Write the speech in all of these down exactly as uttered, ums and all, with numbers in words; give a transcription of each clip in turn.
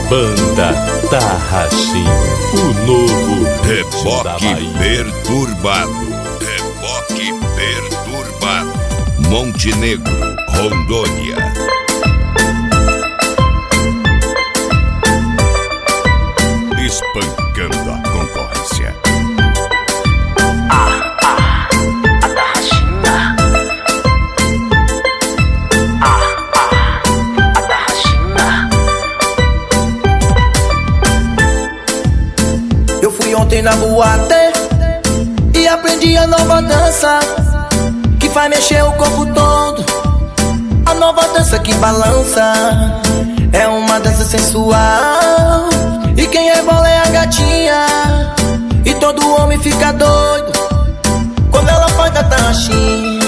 Banda Tarraxim, o novo Reboque Perturbado. Reboque Perturbado. Montenegro, Rondônia. Espancando a concorrência. Ah, ah, a Tarraxinha. Ah, ah, a Tarraxinha. Eu fui ontem na boate e aprendi a nova dança que faz mexer o corpo todo. A nova dança que balança é uma dança sensual. E quem rebola é a gatinha, e todo homem fica doido quando ela faz da tarraxinha.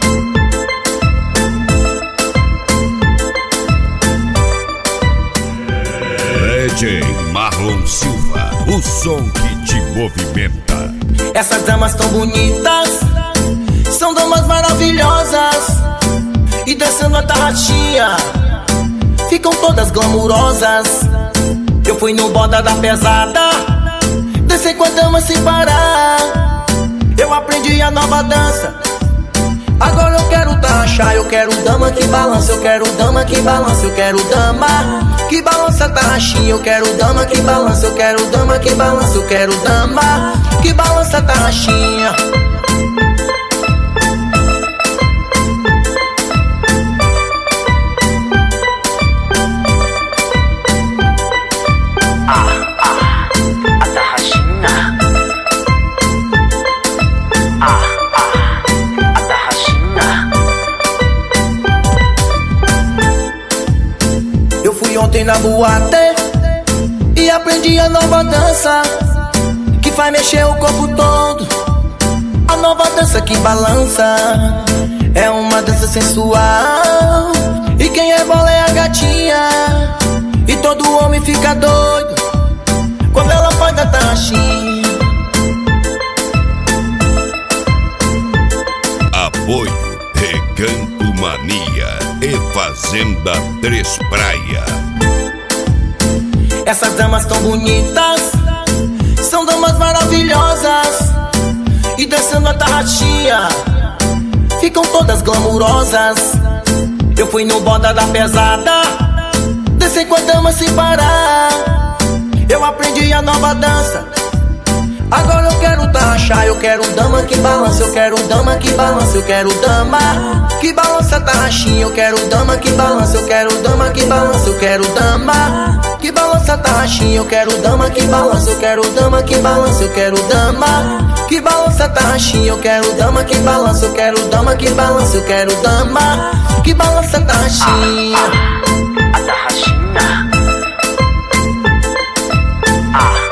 D J Marlon Silva, o som que te movimenta. Essas damas tão bonitas são damas maravilhosas, e dançando a tarraxinha ficam todas glamurosas. Eu fui no Boda da Pesada, dancei com a dama sem parar. Eu aprendi a nova dança, agora eu quero tarraxar. Eu quero dama que balança, eu quero dama que balança, eu quero dama que balança tarraxinha. Eu quero dama que balança, eu quero dama que balança, eu quero dama que balança tarraxinha. Eu fui ontem na boate e aprendi a nova dança que faz mexer o corpo todo. A nova dança que balança é uma dança sensual. E quem rebola é a gatinha, e todo homem fica doido quando ela faz da tarraxinha. Apoio Recanto Mania e Fazenda Três Praia. Essas damas tão bonitas são damas maravilhosas, e dançando a tarraxinha ficam todas glamurosas. Eu fui no Boda da Pesada, dancei com a dama sem parar. Eu aprendi a nova dança, agora eu quero tarraxar. Eu quero dama que balança, eu quero dama que balança, eu quero dama que balança tarraxinha. Eu quero dama que balança, eu quero dama que balança, eu quero dama que balança tarraxinha. Eu quero dama que balança, eu quero dama que balança, eu quero dama que balança tarraxinha. Eu quero dama que balança, eu quero dama que balança, eu quero dama que balança tarraxinha. Ah, ah, a Tarraxinha. Ah.